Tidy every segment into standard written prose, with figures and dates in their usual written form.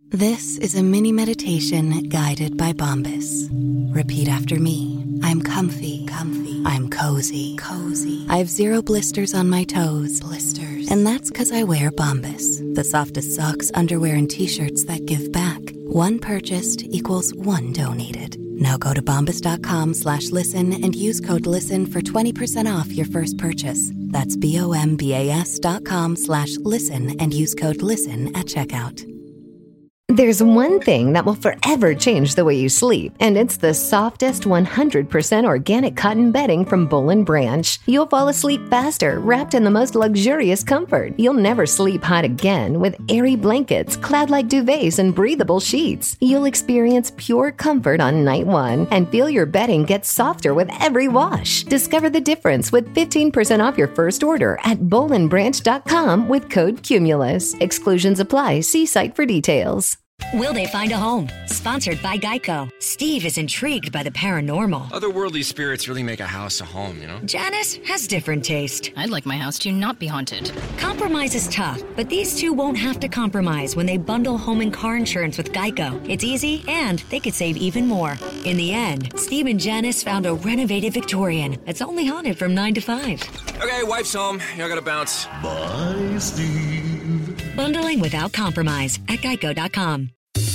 This is a mini meditation guided by Bombas. Repeat after me. I'm comfy. I'm cozy. I have 0 blisters on my toes. And that's because I wear Bombas, the softest socks, underwear, and T-shirts that give back. One purchased equals one donated. Now go to bombas.com/listen and use code LISTEN for 20% off your first purchase. That's bombas.com/listen and use code LISTEN at checkout. There's one thing that will forever change the way you sleep, and it's the softest 100% organic cotton bedding from Boll & Branch. You'll fall asleep faster, wrapped in the most luxurious comfort. You'll never sleep hot again with airy blankets, cloud-like duvets, and breathable sheets. You'll experience pure comfort on night one and feel your bedding get softer with every wash. Discover the difference with 15% off your first order at bollandbranch.com with code CUMULUS. Exclusions apply. See site for details. Will they find a home? Sponsored by Geico. Steve is intrigued by the paranormal. Otherworldly spirits really make a house a home, you know? Janice has different taste. I'd like my house to not be haunted. Compromise is tough, but these two won't have to compromise when they bundle home and car insurance with Geico. It's easy, and they could save even more. In the end, Steve and Janice found a renovated Victorian that's only haunted from 9 to 5. Okay, wife's home. I gotta bounce. Bye, Steve. Bundling without compromise at Geico.com.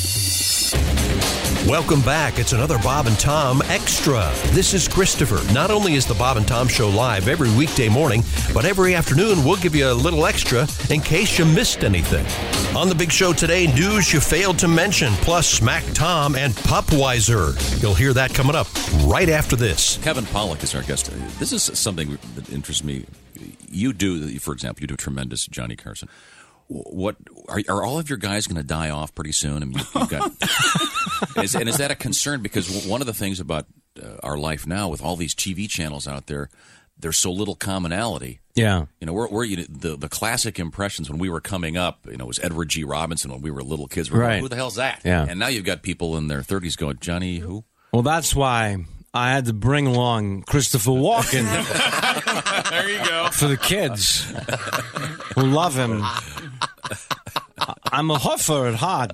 Welcome back. It's another Bob and Tom Extra. This is Christopher. Not only is the Bob and Tom Show live every weekday morning, but every afternoon we'll give you a little extra in case you missed anything. On the big show today, news you failed to mention, plus Smack Tom and Popweiser. You'll hear that coming up right after this. Kevin Pollak is our guest. This is something that interests me. You do, for example, you do tremendous Johnny Carson. What are all of your guys going to die off pretty soon? I mean, you've got, is that a concern? Because one of the things about our life now, with all these TV channels out there, there's so little commonality. Yeah, you know, we're the classic impressions when we were coming up. You know, it was Edward G. Robinson when we were little kids. We're going, who the hell's that? Yeah, and now you've got people in their 30s going, Johnny, who? Well, that's why I had to bring along Christopher Walken. There you go. For the kids who love him. I'm a huffer at heart.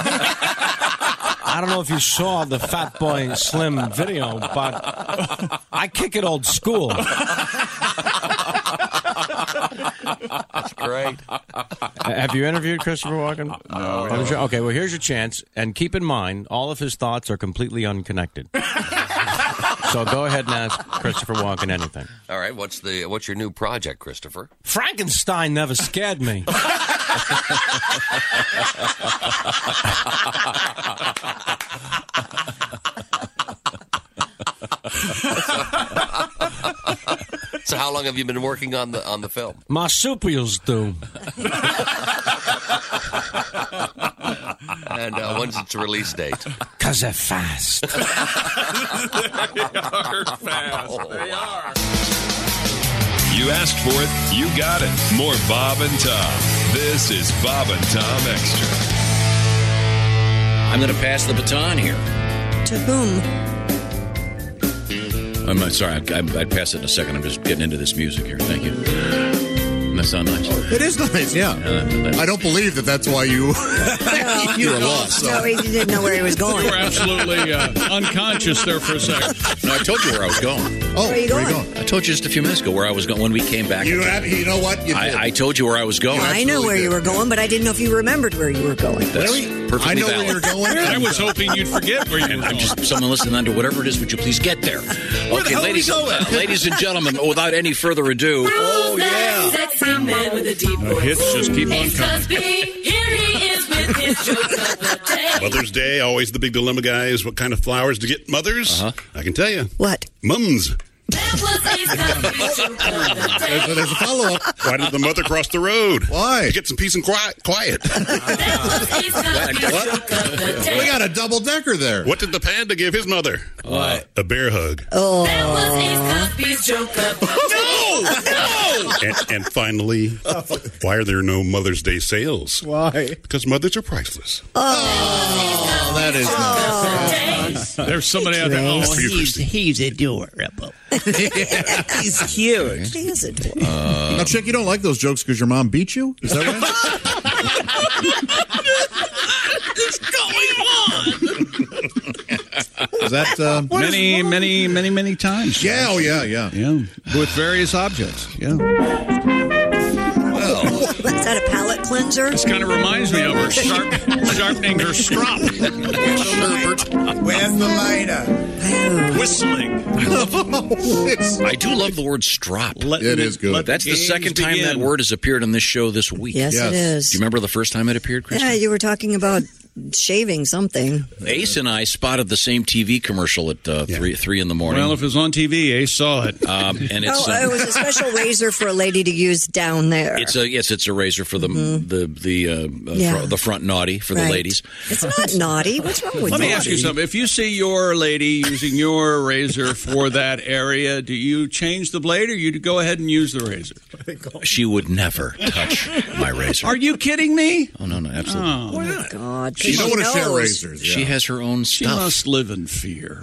I don't know if you saw the Fat Boy Slim video, but I kick it old school. That's great. Have you interviewed Christopher Walken? No. Okay, well, here's your chance. And keep in mind, all of his thoughts are completely unconnected. So go ahead and ask Christopher Walken anything. All right, what's your new project, Christopher? Frankenstein never scared me. So how long have you been working on the film? Marsupials do. And when's its release date? 'Cause they're fast. They are fast. They are. You asked for it, you got it. More Bob and Tom. This is Bob and Tom Extra. I'm going to pass the baton here. To whom? I'm sorry, I'd pass it in a second. I'm just getting into this music here. Thank you. That sound nice? It is nice, yeah. I don't believe that's why you were lost. No, he didn't know where he was going. You were absolutely unconscious there for a second. No, I told you where I was going. Oh, where are you going? I told you just a few minutes ago where I was going when we came back. You know what? You did. I told you where I was going. I know where you were going, but I didn't know if you remembered where you were going. That's perfectly I know valid. where you're going. I was hoping you'd forget where you were going. Someone listening under whatever it is, would you please get there? Okay, ladies and gentlemen, without any further ado. Oh, yeah. Sexy man with a deep voice. The hits just keep on coming. Here he is with his jokes of the day. Mother's Day, always the big dilemma, guys. What kind of flowers to get mothers? I can tell you. What? Mums. That was Ace Cosby's joke of the day. There's a follow-up. Why did the mother cross the road? Why? To get some peace and quiet. That was Ace Cosby's joke of the day. We got a double-decker there. What did the panda give his mother? What? A bear hug. Oh. That was Ace Cosby's joke of the day. And finally, why are there no Mother's Day sales? Why? Because mothers are priceless. Oh, that is nice. There's somebody out there. Oh, he's adorable. He's cute. He is adorable. Now, Chick, you don't like those jokes because your mom beat you? Is that right? that many times. Yeah, oh yeah. With various objects. Yeah. Is that a palate cleanser? This kind of reminds me of her sharpening her strop. Where's the lighter? Whistling. I do love the word strop. It is good. That's the second time that word has appeared on this show this week. Yes, it is. Do you remember the first time it appeared, Chris? Yeah, you were talking about shaving something. Ace and I spotted the same TV commercial at 3 in the morning. Well, if it was on TV, Ace saw it. And it's it was a special razor for a lady to use down there. It's a razor for the front naughty for the ladies. It's not naughty. What's wrong with Let naughty? me ask you something. If you see your lady using your razor for that area, do you change the blade or you go ahead and use the razor? She would never touch my razor. Are you kidding me? Oh, no, absolutely. Oh, my God. She don't want to share razors. She has her own She stuff. must live in fear.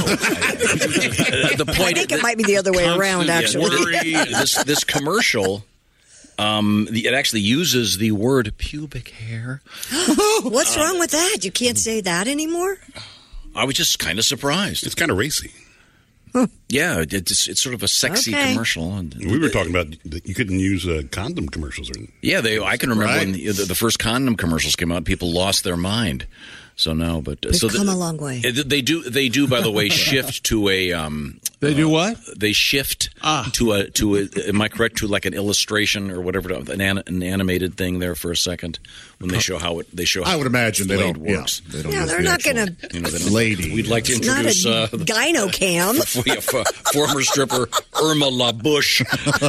The point, I think it might be the other way around, actually. This commercial, it actually uses the word pubic hair. What's wrong with that? You can't say that anymore? I was just kind of surprised. It's kind of racy. Yeah, it's sort of a sexy commercial. And we were talking about that you couldn't use condom commercials. Yeah, I can remember when the first condom commercials came out, people lost their mind. So no, but We've come a long way. They do. By the way, shift to a. They do what? They shift to a. Am I correct? To like an illustration or whatever, an animated thing there for a second when they show how it. They show. I would imagine they don't. Works. Yeah, they don't. Yeah, they're not going to. Lady. We'd like to introduce not a gynocam. Former stripper Irma LaBouche.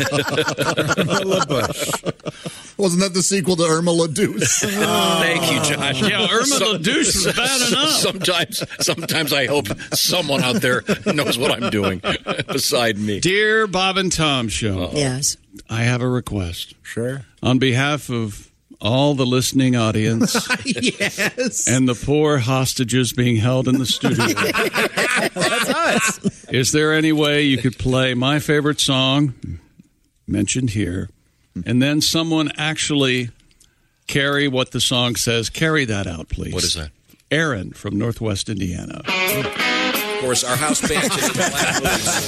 Wasn't that the sequel to Irma La Douce? Thank you, Josh. Yeah, Irma La Douce was bad enough. Sometimes I hope someone out there knows what I'm doing beside me. Dear Bob and Tom Show. Yes. I have a request. Sure. On behalf of all the listening audience yes. and the poor hostages being held in the studio. That's us. Is there any way you could play my favorite song, mentioned here, and then someone actually carry what the song says? Carry that out, please. What is that? Aaron from Northwest Indiana. Of course, our house band is the Black Moves.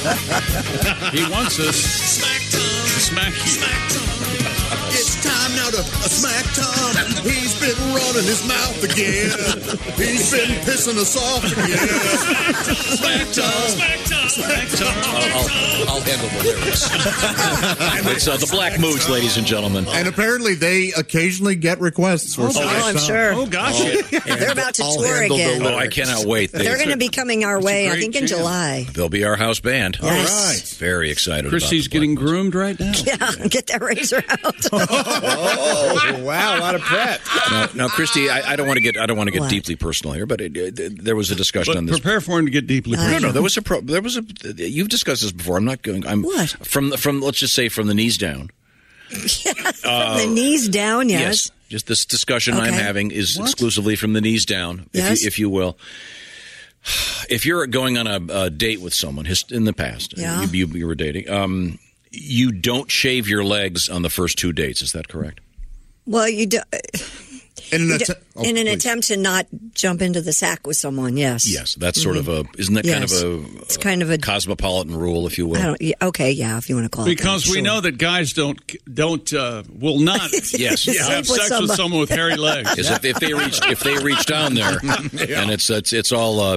He wants us smack you. It's time now to smack Tom. He's been running his mouth again. He's been pissing us off again. Smack Tom. Smack Tom. Smack Tom. I'll handle the lyrics. It's the Black Moods, ladies and gentlemen. And apparently they occasionally get requests for I'm sure. Oh, gosh. They're about to tour again. Oh, I cannot wait. They're going to be coming our way, I think, in July. They'll be our house band. Yes. All right. Very excited Christy's about getting groomed right now. Yeah, get that razor out. Oh, wow, a lot of prep. Now, Christy, I don't want to get deeply personal here, but there was a discussion on this. Prepare for him to get deeply personal. No, there was you've discussed this before. I'm not going. What? From let's just say from the knees down. From the knees down, yes. Just this discussion I'm having is exclusively from the knees down, if you will. If you're going on a date with someone in the past, you were dating, you don't shave your legs on the first 2 dates. Is that correct? Well, you do. In an attempt to not jump into the sack with someone, yes. Yes, that's sort of isn't that it's kind of a cosmopolitan rule, if you will? if you want to call it because that. we know that guys will not have sex with someone with hairy legs. Because if they reach down there, and it's all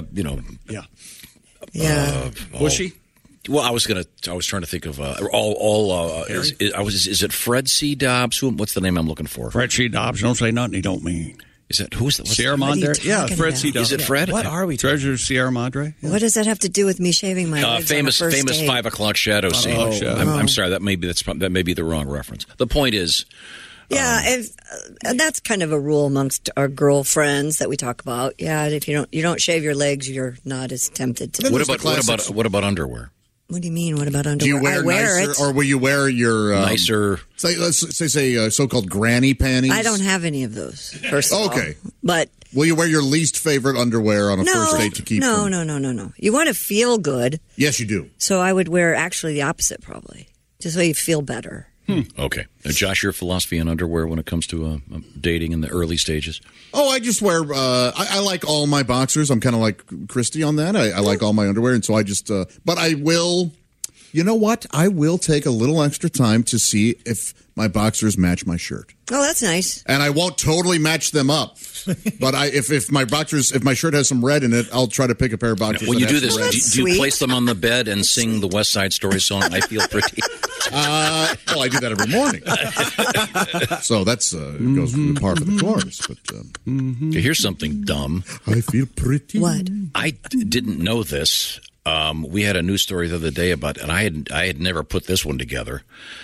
bushy. Well, I was trying to think of is it Fred C. Dobbs? What's the name I'm looking for? Fred C. Dobbs. Don't say nothing he don't mean. Is that who's that? Sierra Madre? Yeah, Fred C. Dobbs. Is it Fred? What are we? Treasure Sierra Madre? Yeah. What does that have to do with me shaving my legs famous on a first date? 5 o'clock shadow scene. I'm sorry, that may be the wrong reference. The point is. Yeah, that's kind of a rule amongst our girlfriends that we talk about. Yeah, if you don't shave your legs, you're not as tempted to. What about underwear? What do you mean? What about underwear? Do you wear I wear nicer, it. or will you wear your nicer? Let's say so-called granny panties. I don't have any of those. First of all, but will you wear your least favorite underwear on a first date to keep? No. You want to feel good. Yes, you do. So I would wear actually the opposite, probably, just so you feel better. Okay. Josh, your philosophy on underwear when it comes to dating in the early stages? Oh, I just wear. I like all my boxers. I'm kind of like Christy on that. I like all my underwear, and so I just. But I will. You know what? I will take a little extra time to see if my boxers match my shirt. Oh, that's nice. And I won't totally match them up. But if my shirt has some red in it, I'll try to pick a pair of boxers. When you do this, do you sweet. place them on the bed and sing the West Side Story song, I Feel Pretty? Well, I do that every morning. So that's it goes from the par for the course. But Okay, here's something dumb. I feel pretty. What? I didn't know this. We had a news story the other day about, and I had never put this one together.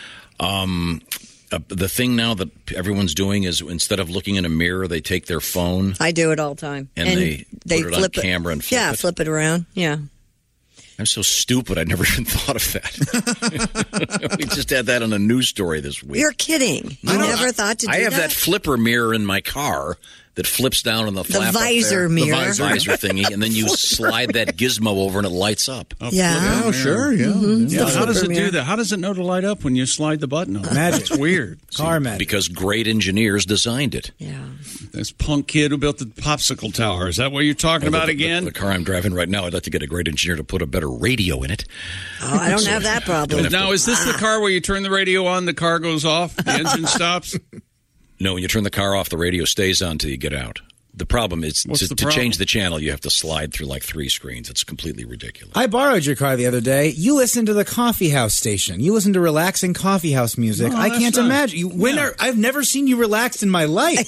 The thing now that everyone's doing is instead of looking in a mirror, they take their phone. I do it all the time. And they put it flip on camera and flip it. flip it around. Yeah. I'm so stupid. I never even thought of that. We just had that on a news story this week. You're kidding. You never thought to do that? I have that flipper mirror in my car that flips down on the flap up visor there. mirror. The visor thingy, and then you slide that gizmo over and it lights up. Yeah. Oh, sure. Yeah. Yeah, how does it do that? How does it know to light up when you slide the button on? Magic. It's weird. Car magic. Because great engineers designed it. Yeah. This punk kid who built the popsicle tower. Is that what you're talking about again? The car I'm driving right now, I'd like to get a great engineer to put a better radio in it. Oh, I don't have that problem. Now, is this the car where you turn the radio on, the car goes off, the engine stops? No, when you turn the car off, the radio stays on until you get out. The problem is to change the channel, you have to slide through like 3 screens. It's completely ridiculous. I borrowed your car the other day. You listen to the coffee house station. You listen to relaxing coffee house music. No, I can't that's imagine. I've never seen you relaxed in my life.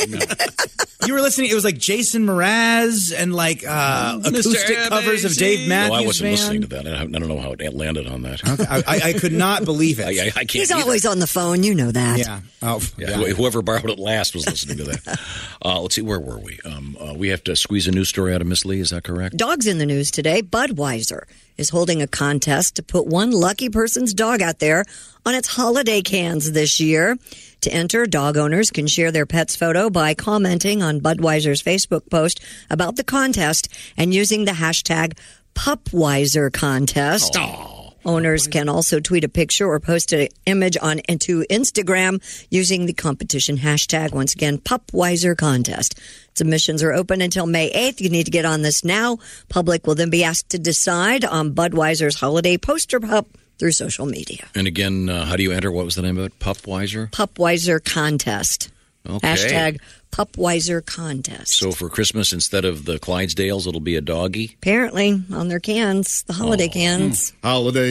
You were listening. It was like Jason Mraz and like acoustic covers of Dave Matthews. No, I wasn't Band. listening to that. I don't know how it landed on that. Okay. I could not believe it. I can't. He's always on the phone. You know that. Yeah. Oh, yeah. Whoever borrowed it last was listening to that. Let's see, where were we? We have to squeeze a news story out of Miss Lee. Is that correct? Dogs in the news today. Budweiser is holding a contest to put one lucky person's dog out there on its holiday cans this year. To enter, dog owners can share their pet's photo by commenting on Budweiser's Facebook post about the contest and using the hashtag Pupweiser contest. Oh. Owners can also tweet a picture or post an image into Instagram using the competition hashtag. Once again, Pupweiser contest. Submissions are open until May 8th. You need to get on this now. Public will then be asked to decide on Budweiser's holiday poster pup through social media. And again, how do you enter? What was the name of it? Pupweiser? Pupweiser contest. Okay. Hashtag Pupweiser contest. So for Christmas, instead of the Clydesdales, it'll be a doggy? Apparently, on their cans, the holiday cans. Holiday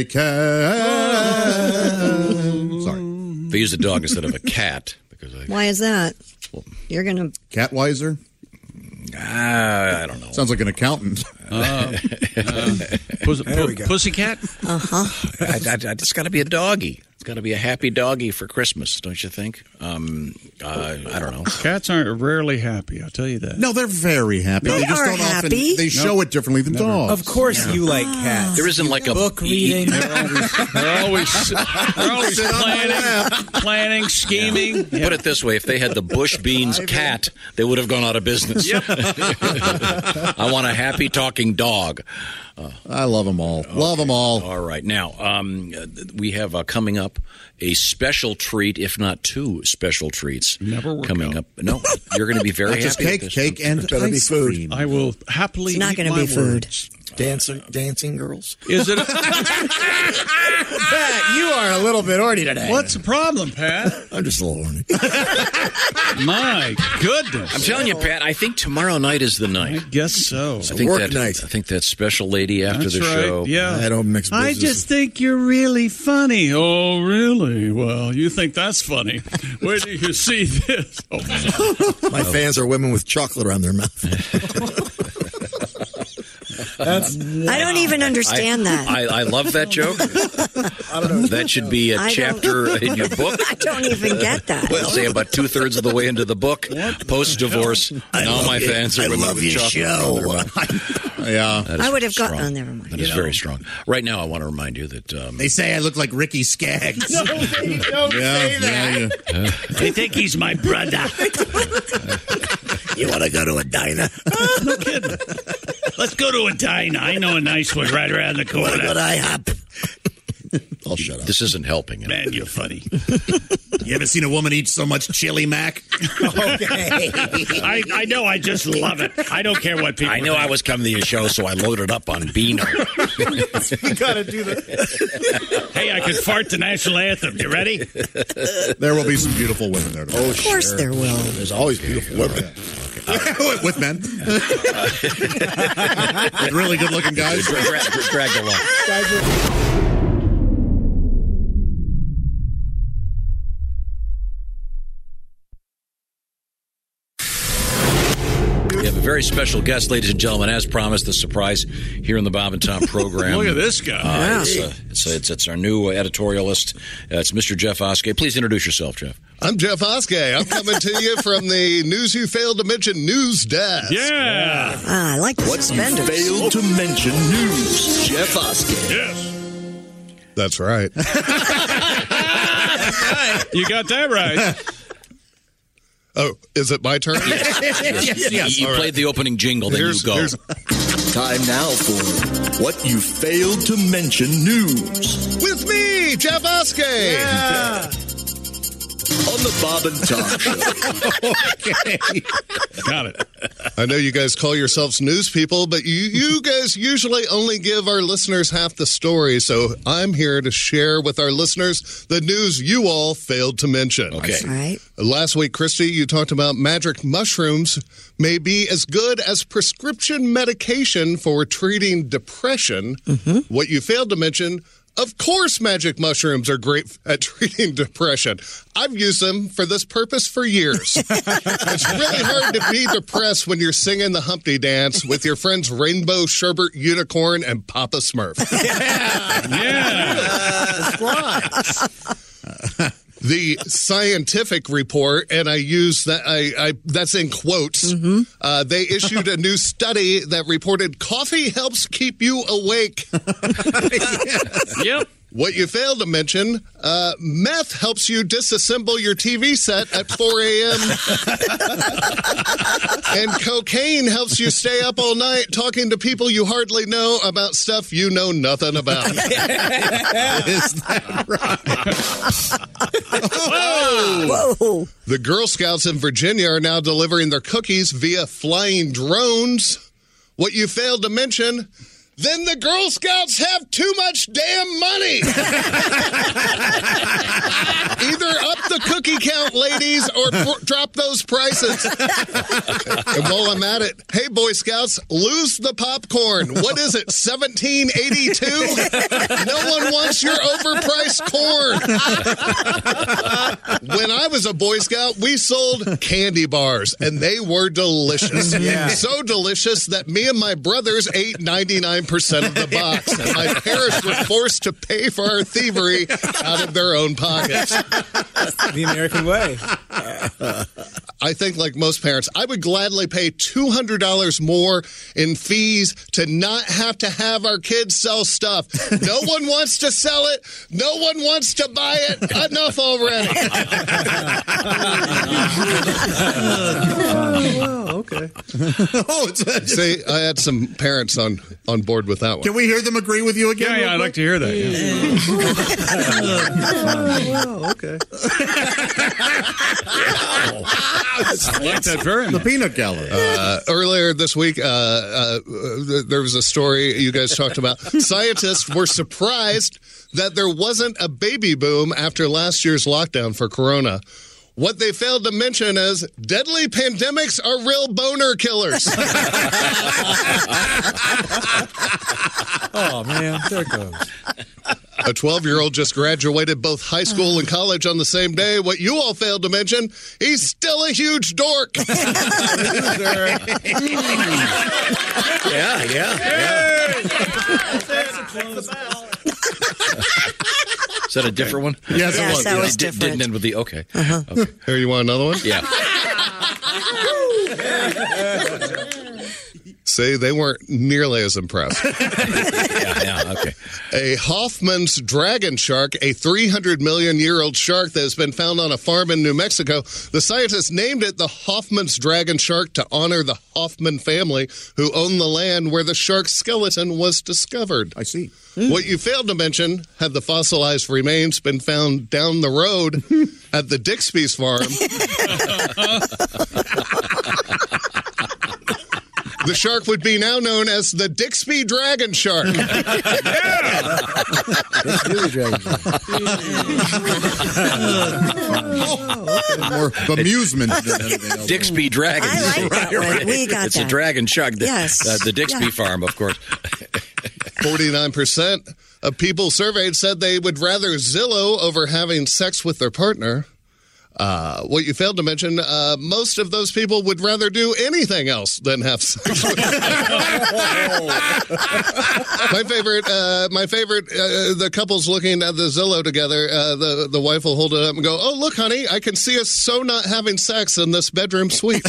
cans. Sorry. They use a dog instead of a cat. Why is that? You're going to... Catweiser? I don't know. Sounds like an accountant. Pussycat? Uh-huh. It's got to be a doggy. It's got to be a happy doggy for Christmas, don't you think? I don't know. Cats aren't rarely happy, I'll tell you that. No, they're very happy. They just are don't happy. often. They show it differently than dogs. Of course, you like cats. There isn't like a book reading. They're always planning, scheming. Put it this way: if they had the Bush Beans cat, they would have gone out of business. I want a happy talking dog. I love them all. Love them all. All right. Now, we have coming up a special treat, if not 2 special treats. Never coming up. No, you're going to be very Just happy. cake, and better be ice food. cream. I will happily It's not eat going to my be food. words. Dancing girls. Is it? Pat, you are a little bit horny today. What's the problem, Pat? I'm just a little horny. My goodness. I'm telling you, Pat, I think tomorrow night is the night. I guess so. I think work night. I think that special lady after That's the right. show. Yeah. I don't mix business. I just think you're really funny. Oh, really? Well, you think that's funny. Where do you see this? Oh. My fans are women with chocolate around their mouth. I don't even understand that. I love that joke. I don't know. That should be a chapter in your book. I don't even get that. Well, say about 2/3 of the way into the book, post-divorce. Now my fans are women with chocolate. Yeah. I would have gotten... Oh, never mind. That is very strong. Right now, I want to remind you that... They say I look like Ricky Skaggs. No, they don't say that. They think he's my brother. You want to go to a diner? No kidding. Let's go to a diner. I know a nice one right around the corner. Want to go to IHOP? I'll shut up. This isn't helping. Man, you're funny. You ever seen a woman eat so much chili, Mac? Okay. I know. I just love it. I don't care what people I know think. I was coming to your show, so I loaded up on Beano. You gotta do that. Hey, I can fart the national anthem. You ready? There will be some beautiful women there. Oh, Of course there will. There's always beautiful women. With men. With really good-looking guys. Drag along. We have a very special guest, ladies and gentlemen, as promised, the surprise here in the Bob and Tom program. Look at this guy. It's our new editorialist. It's Mr. Jeff Oskey. Please introduce yourself, Jeff. I'm Jeff Oskey. I'm coming to you from the News You Failed to Mention News Desk. Yeah. I like the suspenders. Failed to mention news. Jeff Oskey. Yes. That's right. You got that right. Oh, is it my turn? Yes. You played the opening jingle, then you go. Time now for What You Failed to Mention News. With me, Jeff Oskey. Yeah. On the Bob and Tom Show. Okay. Got it. I know you guys call yourselves news people, but you guys usually only give our listeners half the story, so I'm here to share with our listeners the news you all failed to mention. Okay. All right. Last week, Christy, you talked about magic mushrooms may be as good as prescription medication for treating depression. Mm-hmm. What you failed to mention, of course, magic mushrooms are great at treating depression. I've used them for this purpose for years. It's really hard to be depressed when you're singing the Humpty Dance with your friends Rainbow, Sherbert, Unicorn, and Papa Smurf. The scientific report, and I use that, that's in quotes, they issued a new study that reported coffee helps keep you awake. Yep. What you failed to mention, meth helps you disassemble your TV set at 4 a.m. And cocaine helps you stay up all night talking to people you hardly know about stuff you know nothing about. Is that right? Whoa. The Girl Scouts in Virginia are now delivering their cookies via flying drones. What you failed to mention, then the Girl Scouts have too much damn money. Either up the cookie count, ladies, or drop those prices. And while I'm at it, hey, Boy Scouts, lose the popcorn. What is it, $17.82? No one wants your overpriced corn. When I was a Boy Scout, we sold candy bars, and they were delicious. Yeah. So delicious that me and my brothers ate 99% of the box, and my parents were forced to pay for our thievery out of their own pockets. The American way. I think, like most parents, I would gladly pay $200 more in fees to not have to have our kids sell stuff. No one wants to sell it. No one wants to buy it. Enough already. Okay. See, I had some parents on board with that one. Can we hear them agree with you again? Yeah, I'd like to hear that. Okay. I like that very much. The peanut gallery. Earlier this week, there was a story you guys talked about. Scientists were surprised that there wasn't a baby boom after last year's lockdown for corona. What they failed to mention is deadly pandemics are real boner killers. Oh, man. There it goes. A 12-year-old just graduated both high school and college on the same day. What you all failed to mention, he's still a huge dork. Is that a different one? Yes, it was. That was It different. didn't end with the okay. Okay. Here, you want another one? Yeah. See, they weren't nearly as impressed. Okay. A Hoffman's dragon shark, a 300-million-year-old shark that has been found on a farm in New Mexico. The scientists named it the Hoffman's dragon shark to honor the Hoffman family who owned the land where the shark's skeleton was discovered. I see. What you failed to mention, had the fossilized remains been found down the road at the Dixby's farm, the shark would be now known as the Dixby Dragon Shark. More amusement than anything else. Dixby Dragon. I like that one. We got it's that. a dragon shark. Yes. The Dixby farm, of course. 49% of people surveyed said they would rather Zillow over having sex with their partner. What you failed to mention, most of those people would rather do anything else than have sex with their partner. My favorite, the couple's looking at the Zillow together. The wife will hold it up and go, "Oh, look, honey, I can see us so not having sex in this bedroom suite."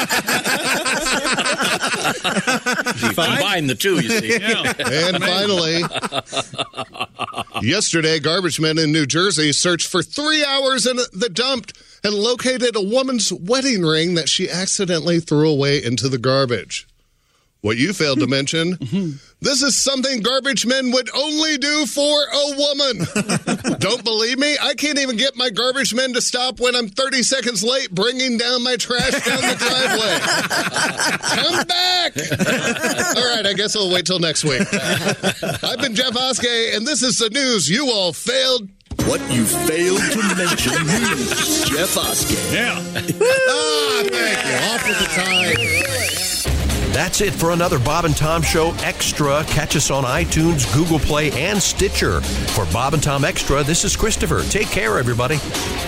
You combine the two, you see. Yeah. And finally, yesterday, garbage men in New Jersey searched for 3 hours in the dump and located a woman's wedding ring that she accidentally threw away into the garbage. What you failed to mention, this is something garbage men would only do for a woman. Don't believe me? I can't even get my garbage men to stop when I'm 30 seconds late bringing down my trash down the driveway. Come back! All right, I guess I'll wait till next week. I've been Jeff Oskey, and this is the news you all failed. What you failed to mention news. Jeff Oskey. Yeah. Thank you. Off with the time. That's it for another Bob and Tom Show Extra. Catch us on iTunes, Google Play, and Stitcher. For Bob and Tom Extra, this is Christopher. Take care, everybody.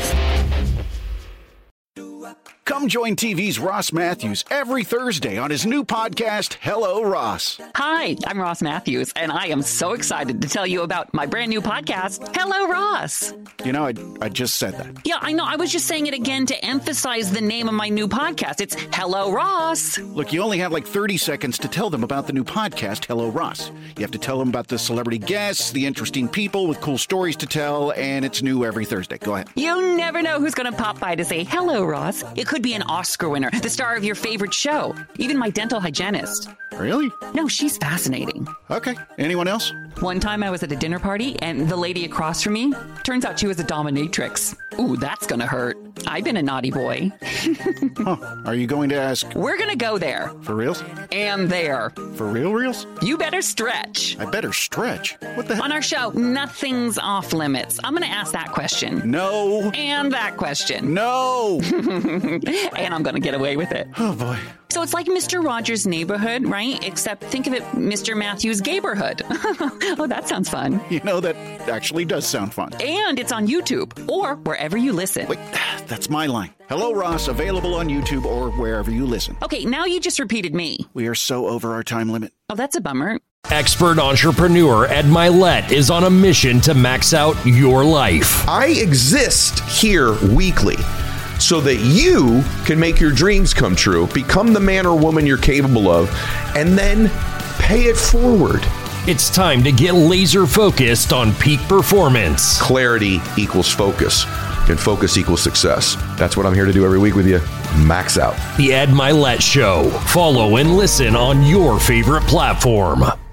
Come join TV's Ross Matthews every Thursday on his new podcast, Hello, Ross. Hi, I'm Ross Matthews, and I am so excited to tell you about my brand new podcast, Hello, Ross. You know, I just said that. Yeah, I know. I was just saying it again to emphasize the name of my new podcast. It's Hello, Ross. Look, you only have like 30 seconds to tell them about the new podcast, Hello, Ross. You have to tell them about the celebrity guests, the interesting people with cool stories to tell, and it's new every Thursday. Go ahead. You never know who's going to pop by to say, hello, Ross. It could be an Oscar winner, the star of your favorite show, even my dental hygienist. Really? No, she's fascinating. Okay. Anyone else? One time I was at a dinner party, and the lady across from me, turns out she was a dominatrix. Ooh, that's gonna hurt. I've been a naughty boy. Huh. Are you going to ask? We're gonna go there. For reals? And there. For reals? You better stretch. I better stretch? What the hell? On our show, nothing's off limits. I'm gonna ask that question. No. And that question. No. And I'm gonna get away with it. Oh, boy. So it's like Mr. Rogers' Neighborhood, right? Except think of it Mr. Matthews' Gayborhood. Oh, that sounds fun. You know, that actually does sound fun. And it's on YouTube or wherever you listen. Wait, that's my line. Hello, Ross, available on YouTube or wherever you listen. Okay, now you just repeated me. We are so over our time limit. Oh, that's a bummer. Expert entrepreneur Ed Milet is on a mission to max out your life. I exist here weekly so that you can make your dreams come true, become the man or woman you're capable of, and then pay it forward. It's time to get laser focused on peak performance. Clarity equals focus, and focus equals success. That's what I'm here to do every week with you. Max out. The Ed Milet Show. Follow and listen on your favorite platform.